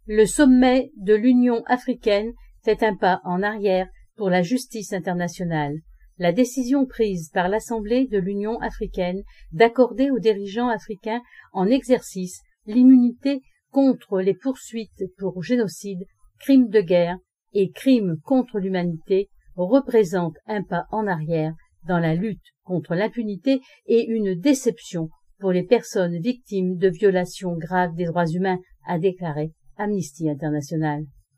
Le sommet de l'Union africaine fait un pas en arrière pour la justice internationale. La décision prise par l'Assemblée de l'Union africaine d'accorder aux dirigeants africains en exercice l'immunité contre les poursuites pour génocide, crimes de guerre et crimes contre l'humanité représente un pas en arrière dans la lutte contre l'impunité et une déception pour les personnes victimes de violations graves des droits humains, a déclaré Amnesty International.